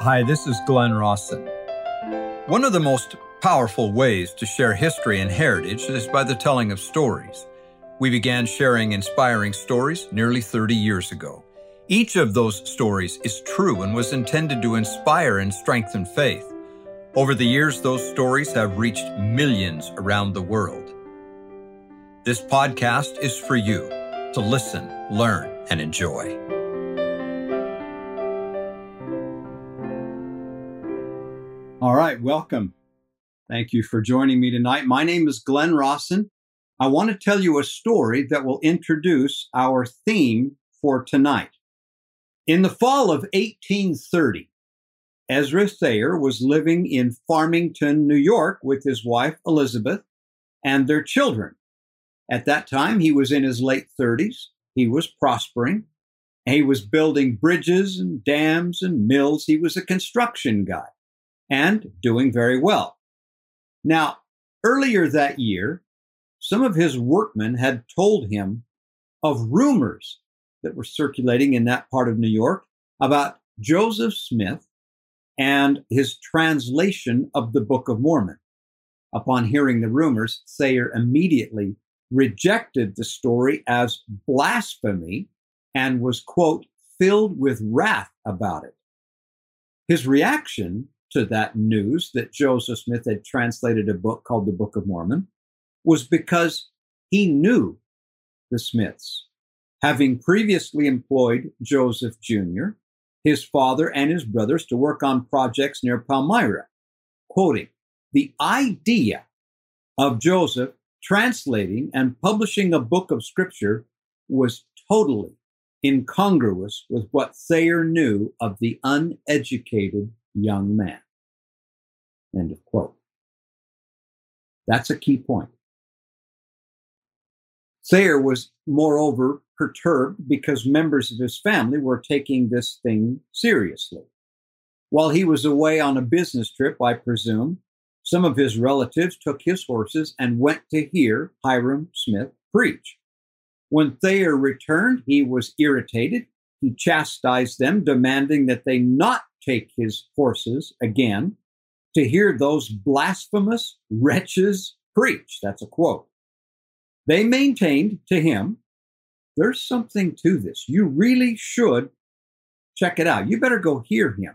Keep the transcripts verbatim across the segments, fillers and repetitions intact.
Hi, this is Glenn Rawson. One of the most powerful ways to share history and heritage is by the telling of stories. We began sharing inspiring stories nearly thirty years ago. Each of those stories is true and was intended to inspire and strengthen faith. Over the years, those stories have reached millions around the world. This podcast is for you to listen, learn, and enjoy. All right, welcome. Thank you for joining me tonight. My name is Glenn Rawson. I want to tell you a story that will introduce our theme for tonight. In the fall of eighteen thirty, Ezra Thayer was living in Farmington, New York with his wife, Elizabeth, and their children. At that time, he was in his late thirties. He was prospering. He was building bridges and dams and mills. He was a construction guy and doing very well. Now, earlier that year, some of his workmen had told him of rumors that were circulating in that part of New York about Joseph Smith and his translation of the Book of Mormon. Upon hearing the rumors, Thayer immediately rejected the story as blasphemy and was, quote, filled with wrath about it. His reaction to that news that Joseph Smith had translated a book called the Book of Mormon was because he knew the Smiths, having previously employed Joseph Junior, his father, and his brothers to work on projects near Palmyra. Quoting, "The idea of Joseph translating and publishing a book of scripture was totally incongruous with what Thayer knew of the uneducated young man." End of quote. That's a key point. Thayer was, moreover, perturbed because members of his family were taking this thing seriously. While he was away on a business trip, I presume, some of his relatives took his horses and went to hear Hyrum Smith preach. When Thayer returned, he was irritated. He chastised them, demanding that they not take his horses again to hear those blasphemous wretches preach. That's a quote. They maintained to him, "There's something to this. You really should check it out. You better go hear him."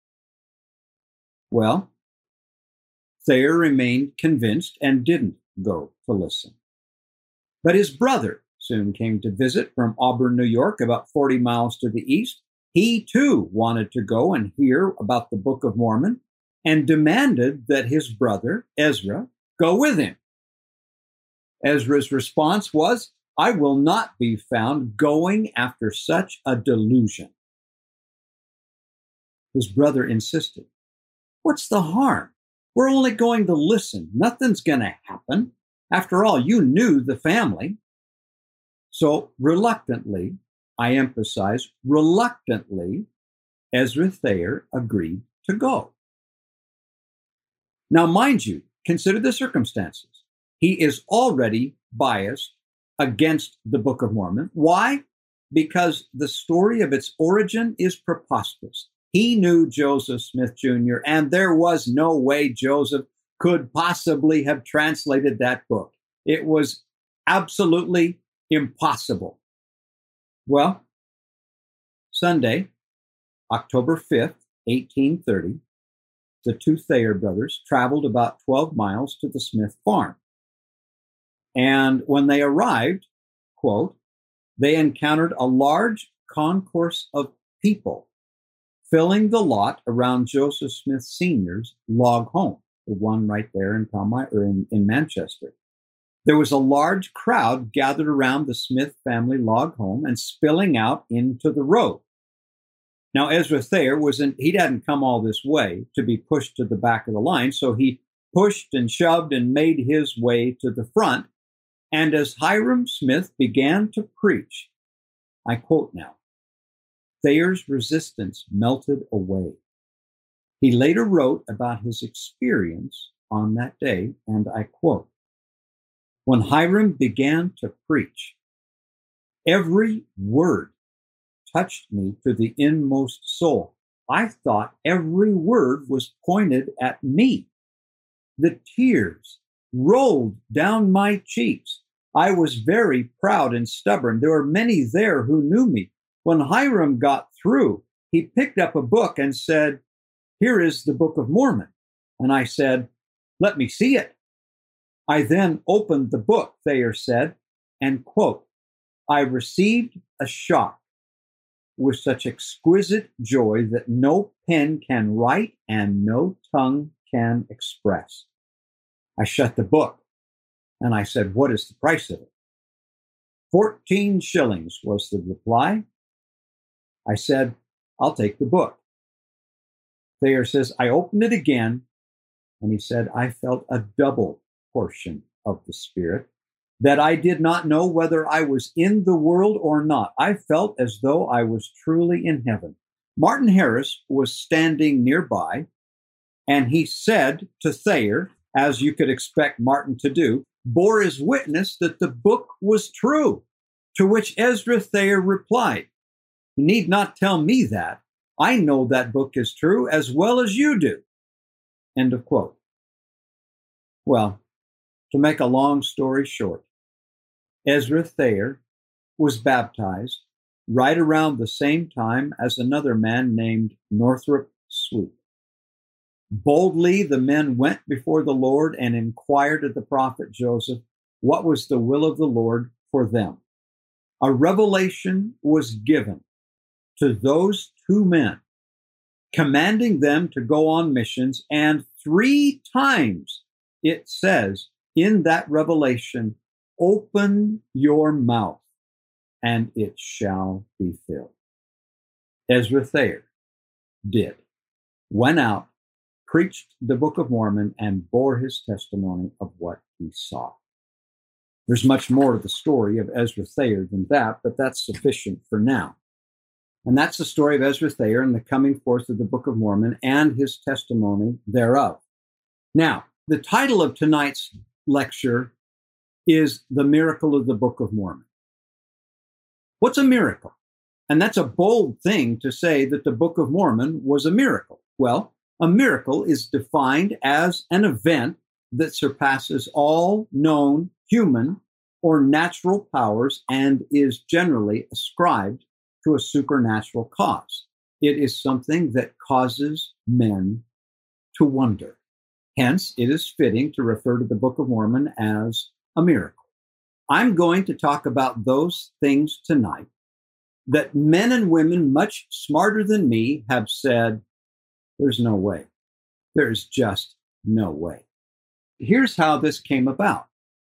Well, Thayer remained convinced and didn't go to listen. But his brother soon came to visit from Auburn, New York, about forty miles to the east. He too wanted to go and hear about the Book of Mormon and demanded that his brother, Ezra, go with him. Ezra's response was, "I will not be found going after such a delusion." His brother insisted, "What's the harm? We're only going to listen. Nothing's going to happen. After all, you knew the family." So reluctantly, I emphasize, reluctantly, Ezra Thayer agreed to go. Now, mind you, consider the circumstances. He is already biased against the Book of Mormon. Why? Because the story of its origin is preposterous. He knew Joseph Smith Junior, and there was no way Joseph could possibly have translated that book. It was absolutely impossible. Well, Sunday, October fifth, eighteen thirty, the two Thayer brothers traveled about twelve miles to the Smith farm. And when they arrived, quote, they encountered a large concourse of people filling the lot around Joseph Smith Senior's log home, the one right there in Palmyra, or in, in Manchester. There was a large crowd gathered around the Smith family log home and spilling out into the road. Now, Ezra Thayer wasn't, he hadn't come all this way to be pushed to the back of the line, so he pushed and shoved and made his way to the front. And as Hyrum Smith began to preach, I quote now, Thayer's resistance melted away. He later wrote about his experience on that day, and I quote, "When Hyrum began to preach, every word touched me to the inmost soul. I thought every word was pointed at me. The tears rolled down my cheeks. I was very proud and stubborn. There were many there who knew me. When Hiram got through, he picked up a book and said, "Here is the Book of Mormon." And I said, "Let me see it." I then opened the book, Thayer said, and quote, "I received a shock with such exquisite joy that no pen can write and no tongue can express." I shut the book and I said, "What is the price of it?" Fourteen shillings was the reply. I said, "I'll take the book." Thayer says, I opened it again, and he said, I felt a double portion of the Spirit, that I did not know whether I was in the world or not. I felt as though I was truly in heaven. Martin Harris was standing nearby, and he said to Thayer, as you could expect Martin to do, bore his witness that the book was true, to which Ezra Thayer replied, "You need not tell me that. I know that book is true as well as you do." End of quote. Well, to make a long story short, Ezra Thayer was baptized right around the same time as another man named Northrop Sweet. Boldly, the men went before the Lord and inquired of the prophet Joseph what was the will of the Lord for them. A revelation was given to those two men, commanding them to go on missions, and three times it says in that revelation, "Open your mouth, and it shall be filled." Ezra Thayer did, went out, preached the Book of Mormon, and bore his testimony of what he saw. There's much more to the story of Ezra Thayer than that, but that's sufficient for now. And that's the story of Ezra Thayer and the coming forth of the Book of Mormon and his testimony thereof. Now, the title of tonight's lecture is The Miracle of the Book of Mormon. What's a miracle? And that's a bold thing to say that the Book of Mormon was a miracle. Well, a miracle is defined as an event that surpasses all known human or natural powers and is generally ascribed to a supernatural cause. It is something that causes men to wonder. Hence, it is fitting to refer to the Book of Mormon as a miracle. I'm going to talk about those things tonight that men and women much smarter than me have said, there's no way. There's just no way. Here's how this came about.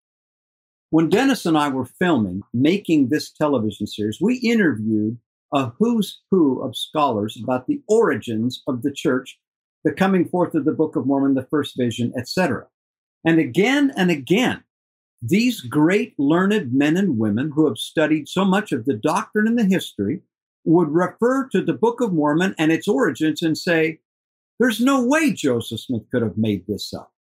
When Dennis and I were filming, making this television series, we interviewed a who's who of scholars about the origins of the church, the coming forth of the Book of Mormon, the first vision, et cetera. And again and again, these great learned men and women who have studied so much of the doctrine and the history would refer to the Book of Mormon and its origins and say, there's no way Joseph Smith could have made this up.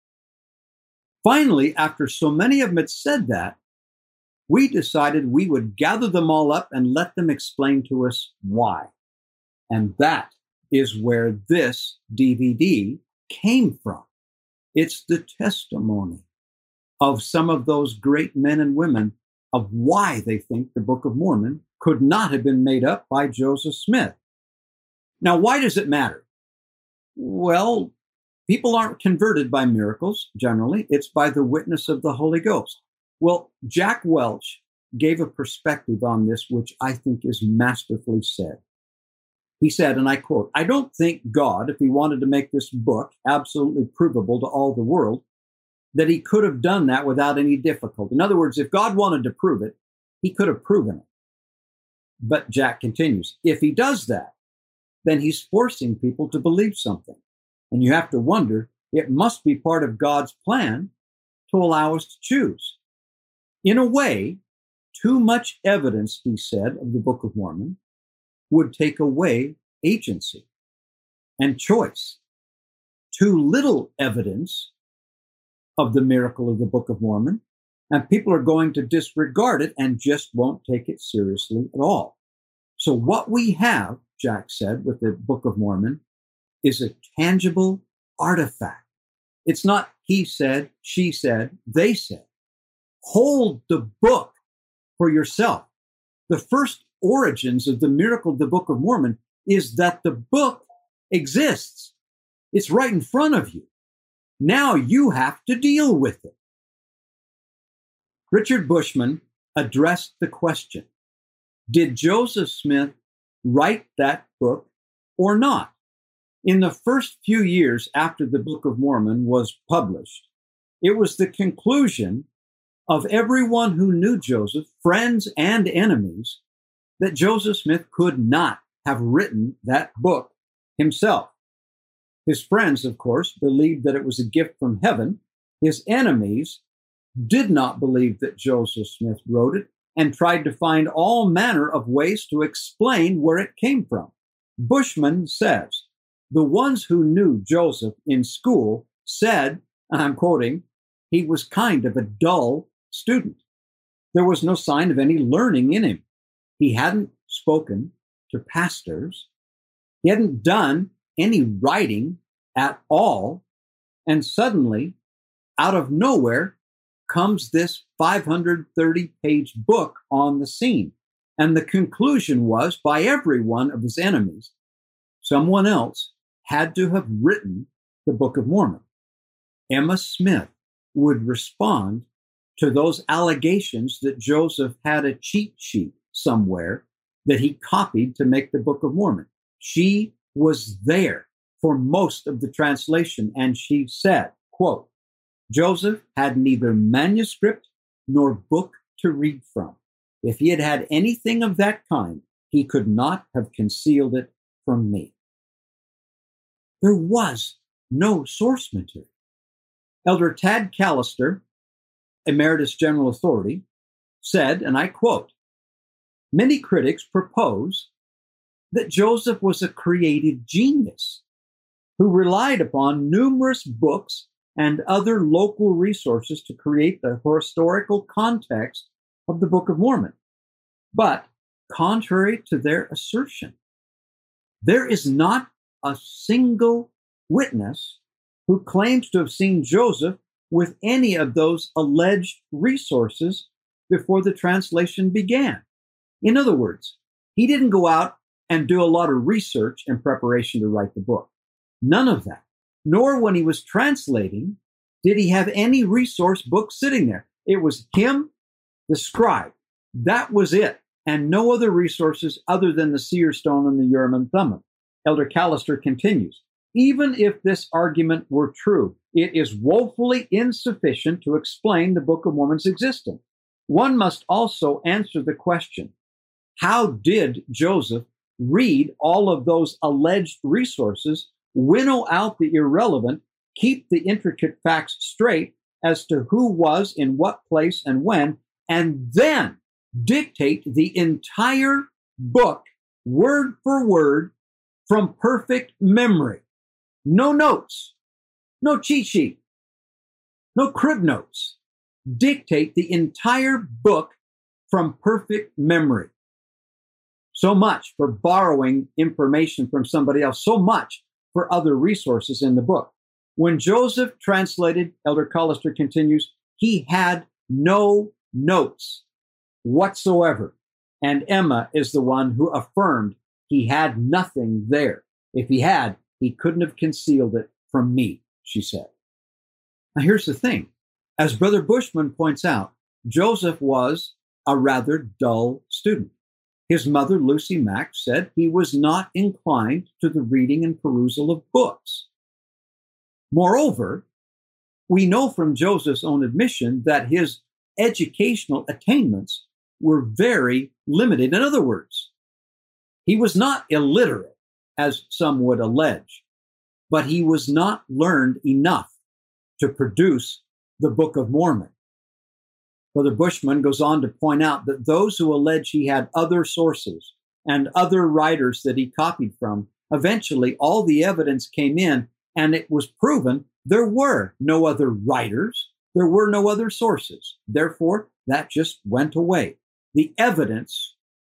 Finally, after so many of them had said that, we decided we would gather them all up and let them explain to us why. And that is where this D V D came from. It's the testimony of some of those great men and women of why they think the Book of Mormon could not have been made up by Joseph Smith. Now, why does it matter? Well, people aren't converted by miracles, generally. It's by the witness of the Holy Ghost. Well, Jack Welch gave a perspective on this, which I think is masterfully said. He said, and I quote, "I don't think God, if he wanted to make this book absolutely provable to all the world, that he could have done that without any difficulty. In other words, if God wanted to prove it, he could have proven it." But Jack continues, if he does that, then he's forcing people to believe something. And you have to wonder, it must be part of God's plan to allow us to choose. In a way, too much evidence, he said, of the Book of Mormon would take away agency and choice. Too little evidence of the miracle of the Book of Mormon, and people are going to disregard it and just won't take it seriously at all. So what we have, Jack said, with the Book of Mormon is a tangible artifact. It's not he said, she said, they said. Hold the book for yourself. The first origins of the miracle of the Book of Mormon is that the book exists. It's right in front of you. Now you have to deal with it. Richard Bushman addressed the question, did Joseph Smith write that book or not? In the first few years after the Book of Mormon was published, it was the conclusion of everyone who knew Joseph, friends and enemies, that Joseph Smith could not have written that book himself. His friends, of course, believed that it was a gift from heaven. His enemies did not believe that Joseph Smith wrote it and tried to find all manner of ways to explain where it came from. Bushman says, the ones who knew Joseph in school said, and I'm quoting, he was kind of a dull student. There was no sign of any learning in him. He hadn't spoken to pastors. He hadn't done any writing at all. And suddenly, out of nowhere, comes this five hundred thirty page book on the scene. And the conclusion was, by every one of his enemies, someone else had to have written the Book of Mormon. Emma Smith would respond to those allegations that Joseph had a cheat sheet somewhere that he copied to make the Book of Mormon. She was there for most of the translation, and she said, quote, Joseph had neither manuscript nor book to read from. If he had had anything of that kind, he could not have concealed it from me. There was no source material. Elder Tad Callister, Emeritus General Authority, said, and I quote, many critics propose that Joseph was a creative genius who relied upon numerous books and other local resources to create the historical context of the Book of Mormon. But contrary to their assertion, there is not a single witness who claims to have seen Joseph with any of those alleged resources before the translation began. In other words, he didn't go out and do a lot of research in preparation to write the book. None of that. Nor when he was translating, did he have any resource book sitting there. It was him, the scribe. That was it. And no other resources other than the seer stone and the Urim and Thummim. Elder Callister continues, even if this argument were true, it is woefully insufficient to explain the Book of Mormon's existence. One must also answer the question, how did Joseph read all of those alleged resources, winnow out the irrelevant, keep the intricate facts straight as to who was in what place and when, and then dictate the entire book, word for word, from perfect memory? No notes, no cheat sheet, no crib notes. Dictate the entire book from perfect memory. So much for borrowing information from somebody else, so much for other resources in the book. When Joseph translated, Elder Callister continues, he had no notes whatsoever. And Emma is the one who affirmed he had nothing there. If he had, he couldn't have concealed it from me, she said. Now here's the thing. As Brother Bushman points out, Joseph was a rather dull student. His mother, Lucy Mack, said he was not inclined to the reading and perusal of books. Moreover, we know from Joseph's own admission that his educational attainments were very limited. In other words, he was not illiterate, as some would allege, but he was not learned enough to produce the Book of Mormon. Brother Bushman goes on to point out that those who allege he had other sources and other writers that he copied from, eventually all the evidence came in and it was proven there were no other writers, there were no other sources. Therefore, that just went away. The evidence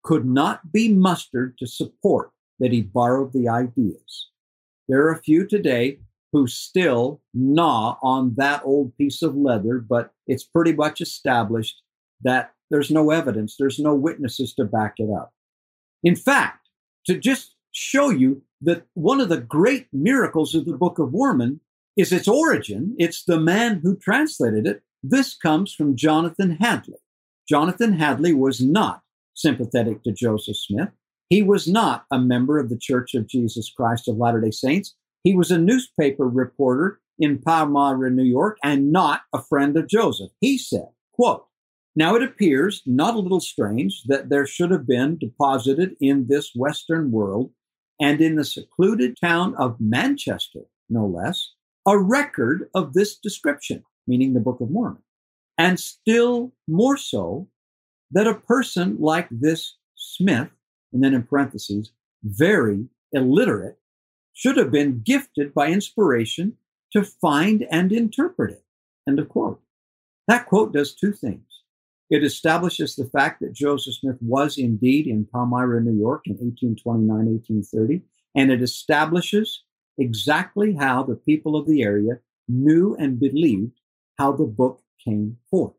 could not be mustered to support that he borrowed the ideas. There are a few today who still gnaw on that old piece of leather, but it's pretty much established that there's no evidence, there's no witnesses to back it up. In fact, to just show you that one of the great miracles of the Book of Mormon is its origin, it's the man who translated it. This comes from Jonathan Hadley. Jonathan Hadley was not sympathetic to Joseph Smith. He was not a member of the Church of Jesus Christ of Latter-day Saints. He was a newspaper reporter in Palmyra, New York, and not a friend of Joseph. He said, quote, "Now it appears not a little strange that there should have been deposited in this Western world and in the secluded town of Manchester, no less, a record of this description," meaning the Book of Mormon, "and still more so that a person like this Smith," and then in parentheses, "very illiterate, should have been gifted by inspiration to find and interpret it." End of quote. That quote does two things. It establishes the fact that Joseph Smith was indeed in Palmyra, New York in eighteen twenty-nine, eighteen thirty, and it establishes exactly how the people of the area knew and believed how the book came forth.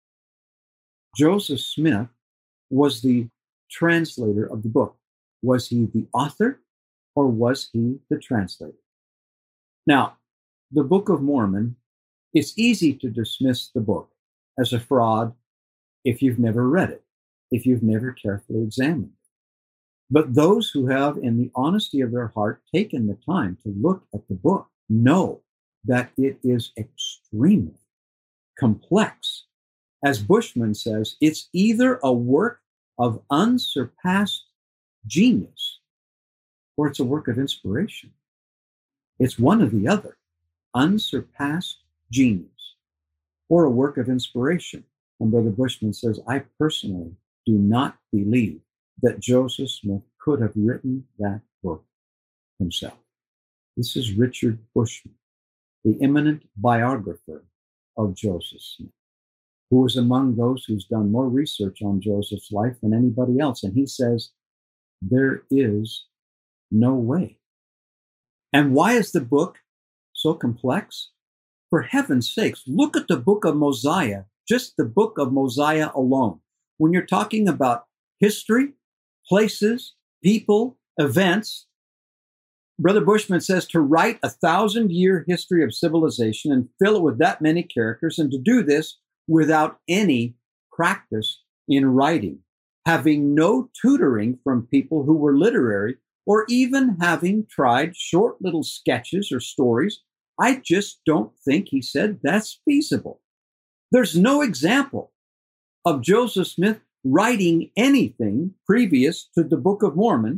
Joseph Smith was the translator of the book. Was he the author or was he the translator? Now, the Book of Mormon, it's easy to dismiss the book as a fraud if you've never read it, if you've never carefully examined it. But those who have, in the honesty of their heart, taken the time to look at the book know that it is extremely complex. As Bushman says, it's either a work of unsurpassed genius or it's a work of inspiration. It's one or the other, unsurpassed genius or a work of inspiration. And Brother Bushman says, I personally do not believe that Joseph Smith could have written that book himself. This is Richard Bushman, the eminent biographer of Joseph Smith, who was among those who's done more research on Joseph's life than anybody else. And he says, there is no way. And why is the book so complex? For heaven's sakes, look at the book of Mosiah, just the book of Mosiah alone. When you're talking about history, places, people, events, Brother Bushman says to write a thousand year history of civilization and fill it with that many characters, and to do this without any practice in writing, having no tutoring from people who were literary, or even having tried short little sketches or stories, I just don't think, he said, that's feasible. There's no example of Joseph Smith writing anything previous to the Book of Mormon.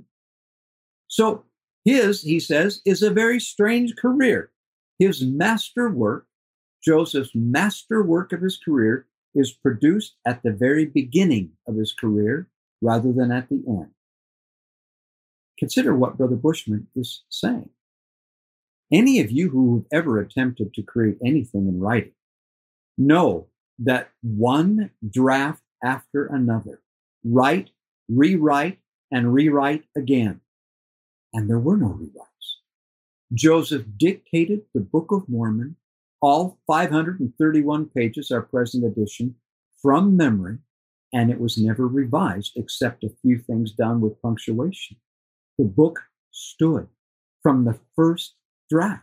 So his, he says, is a very strange career. His masterwork, Joseph's masterwork of his career, is produced at the very beginning of his career rather than at the end. Consider what Brother Bushman is saying. Any of you who have ever attempted to create anything in writing know that one draft after another, write, rewrite, and rewrite again. And there were no rewrites. Joseph dictated the Book of Mormon, all five hundred thirty-one pages, our present edition, from memory, and it was never revised except a few things done with punctuation. The book stood from the first draft.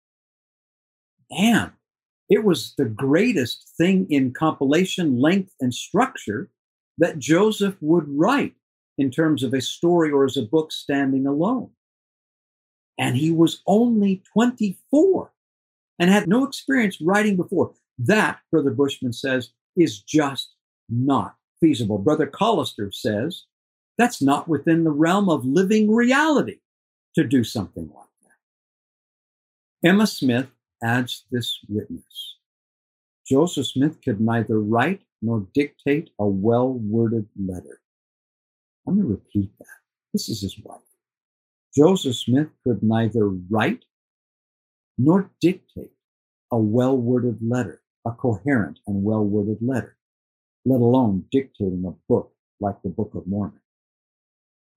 And it was the greatest thing in compilation, length, and structure that Joseph would write in terms of a story or as a book standing alone. And he was only twenty-four and had no experience writing before. That, Brother Bushman says, is just not feasible. Brother Collister says, that's not within the realm of living reality to do something like that. Emma Smith adds this witness. Joseph Smith could neither write nor dictate a well-worded letter. Let me repeat that. This is his wife. Joseph Smith could neither write nor dictate a well-worded letter, a coherent and well-worded letter, let alone dictating a book like the Book of Mormon.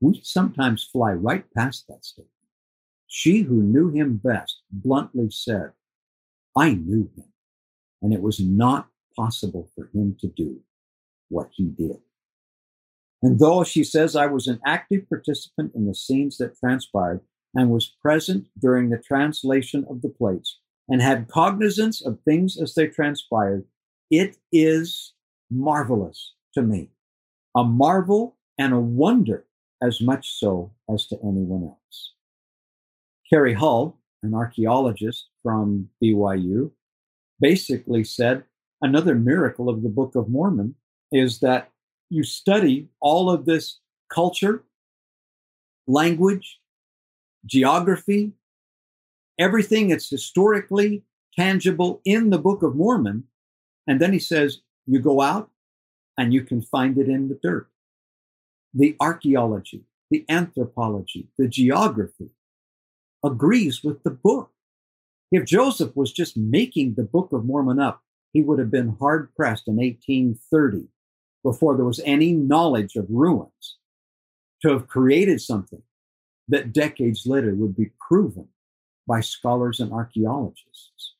We sometimes fly right past that statement. She who knew him best bluntly said, I knew him, and it was not possible for him to do what he did. And though she says I was an active participant in the scenes that transpired and was present during the translation of the plates and had cognizance of things as they transpired, it is marvelous to me, a marvel and a wonder as much so as to anyone else. Kerry Hull, an archaeologist from B Y U, basically said another miracle of the Book of Mormon is that you study all of this culture, language, geography, everything that's historically tangible in the Book of Mormon. And then he says, you go out and you can find it in the dirt. The archaeology, the anthropology, the geography agrees with the book. If Joseph was just making the Book of Mormon up, he would have been hard pressed in eighteen thirty before there was any knowledge of ruins to have created something that decades later would be proven by scholars and archaeologists.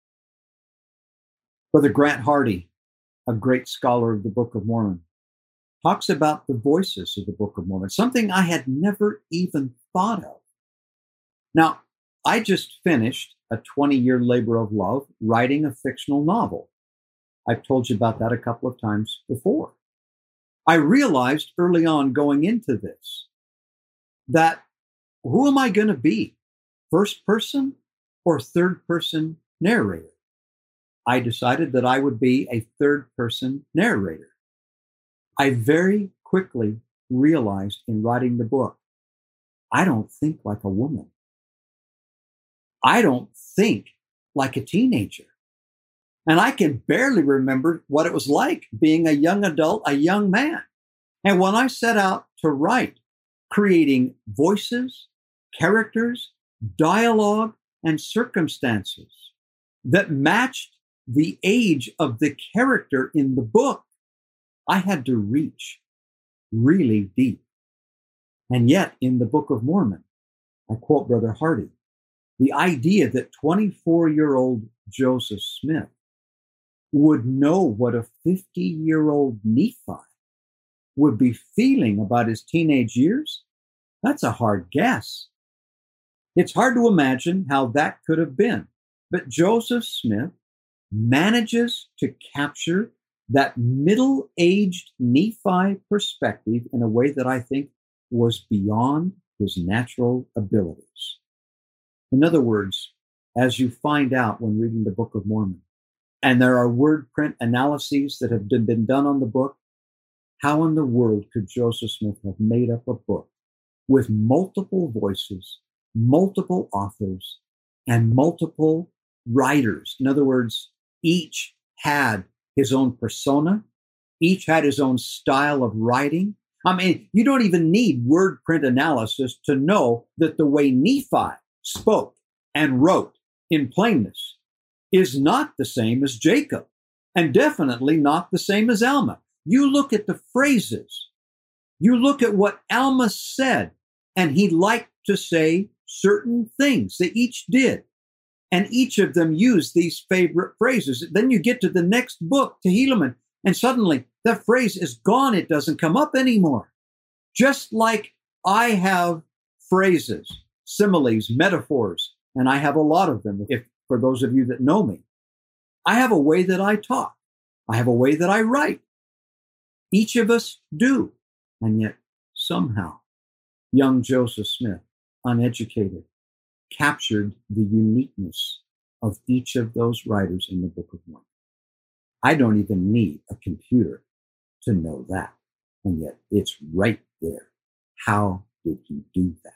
Brother Grant Hardy, a great scholar of the Book of Mormon, talks about the voices of the Book of Mormon, something I had never even thought of. Now, I just finished a twenty-year labor of love writing a fictional novel. I've told you about that a couple of times before. I realized early on going into this that who am I going to be? First person or third person narrator? I decided that I would be a third person narrator. I very quickly realized in writing the book, I don't think like a woman. I don't think like a teenager. And I can barely remember what it was like being a young adult, a young man. And when I set out to write, creating voices, characters, dialogue, and circumstances that matched the age of the character in the book, I had to reach really deep. And yet, in the Book of Mormon, I quote Brother Hardy, the idea that twenty-four-year-old Joseph Smith would know what a fifty-year-old Nephi would be feeling about his teenage years, that's a hard guess. It's hard to imagine how that could have been. But Joseph Smith manages to capture that middle-aged Nephi perspective in a way that I think was beyond his natural abilities. In other words, as you find out when reading the Book of Mormon, and there are word print analyses that have been done on the book, how in the world could Joseph Smith have made up a book with multiple voices, multiple authors, and multiple writers? In other words, each had his own persona, each had his own style of writing. I mean, you don't even need word print analysis to know that the way Nephi spoke and wrote in plainness is not the same as Jacob, and definitely not the same as Alma. You look at the phrases, you look at what Alma said, and he liked to say certain things. They each did. And each of them used these favorite phrases. Then you get to the next book, to Helaman, and suddenly that phrase is gone. It doesn't come up anymore. Just like I have phrases, similes, metaphors, and I have a lot of them, if for those of you that know me. I have a way that I talk. I have a way that I write. Each of us do. And yet, somehow, young Joseph Smith, uneducated, captured the uniqueness of each of those writers in the Book of Mormon. I don't even need a computer to know that. And yet it's right there. How did he do that?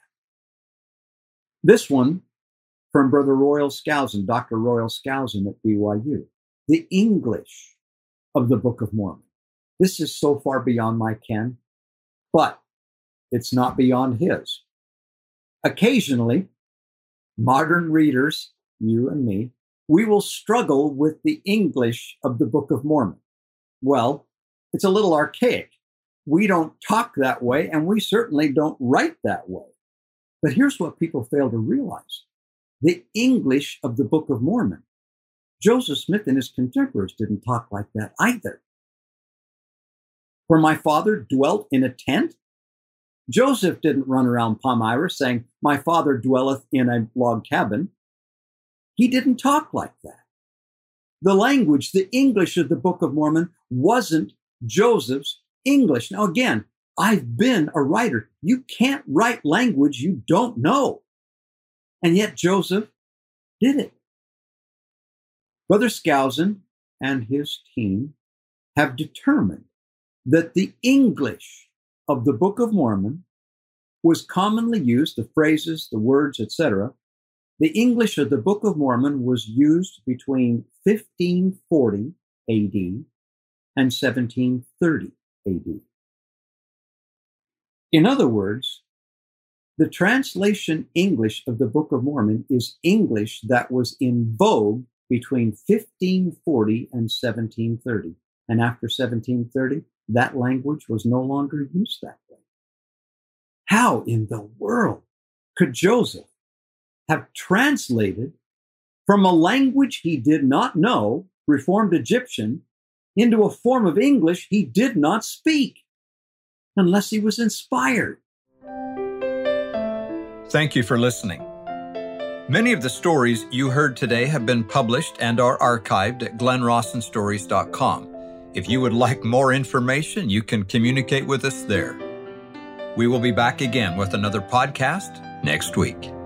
This one from Brother Royal Skousen, Doctor Royal Skousen at B Y U. The English of the Book of Mormon. This is so far beyond my ken, but it's not beyond his. Occasionally, modern readers, you and me, we will struggle with the English of the Book of Mormon. Well, it's a little archaic. we don't talk that way, and we certainly don't write that way. But here's what people fail to realize. The English of the Book of Mormon. Joseph Smith and his contemporaries didn't talk like that either. Where my father dwelt in a tent, Joseph didn't run around Palmyra saying, my father dwelleth in a log cabin. He didn't talk like that. The language, the English of the Book of Mormon wasn't Joseph's English. Now, again, I've been a writer. You can't write language you don't know. And yet Joseph did it. Brother Skousen and his team have determined that the English of the Book of Mormon was commonly used, the phrases, the words, et cetera. The English of the Book of Mormon was used between fifteen forty A D and seventeen thirty A D. In other words, the translation English of the Book of Mormon is English that was in vogue between fifteen forty and seventeen thirty. And after seventeen thirty, that language was no longer used that way. How in the world could Joseph have translated from a language he did not know, Reformed Egyptian, into a form of English he did not speak, unless he was inspired? Thank you for listening. Many of the stories you heard today have been published and are archived at glenn rawson stories dot com. If you would like more information, you can communicate with us there. We will be back again with another podcast next week.